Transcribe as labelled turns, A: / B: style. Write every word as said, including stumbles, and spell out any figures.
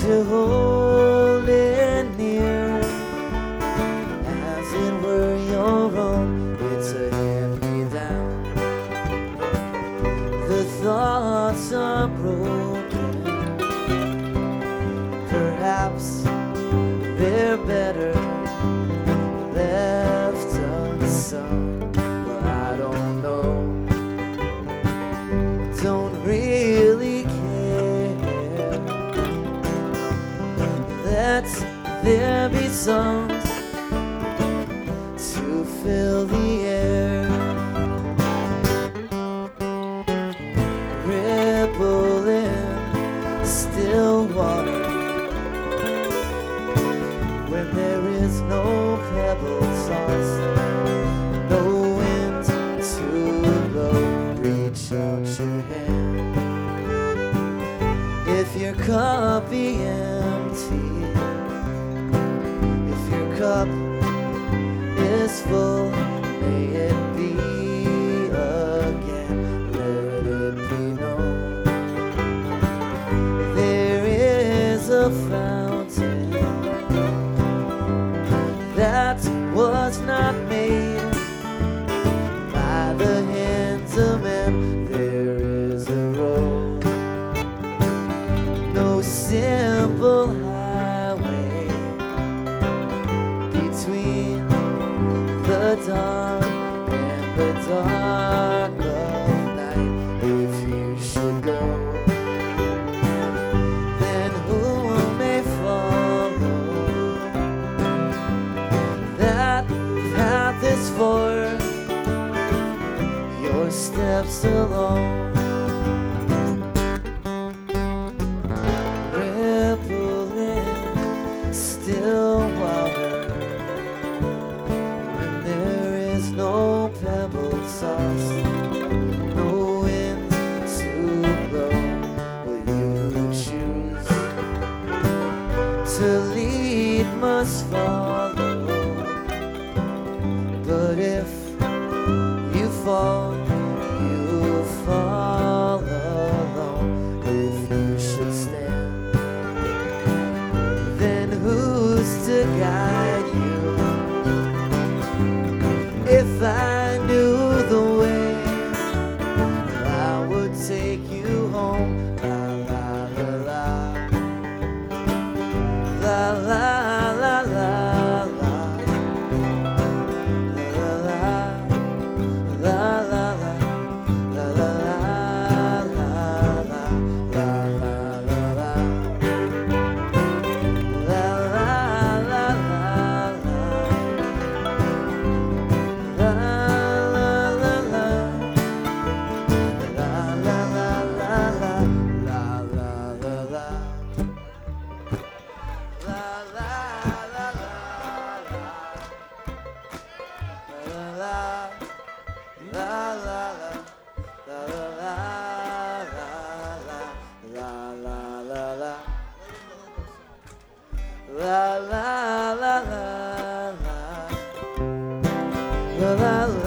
A: to hold it near as it were your own. It's a hand-me-down. The thoughts are broken. Perhaps they're better left unsung. Well, I don't know. Don't really care. Let there be songs to fill the air. Ripple in still water when there is no pebble sauce, no wind to blow. Reach out your hand. If your cup be empty, if your cup is full, may it be again. Let it be known there is a fountain that was not made by the hands of men. There is a road, no simple highway between the dark and the dark of night. If you should go, then who may follow? That path is for your steps alone. Ripple in still water when there is no pebble sauce, no wind to blow. Will you choose to lead must follow? But if you fall, you fall alone. If you should stand, then who's to guide you? If I knew the way, I would take you home. La la la la, la la la la la. La la la la la la la la.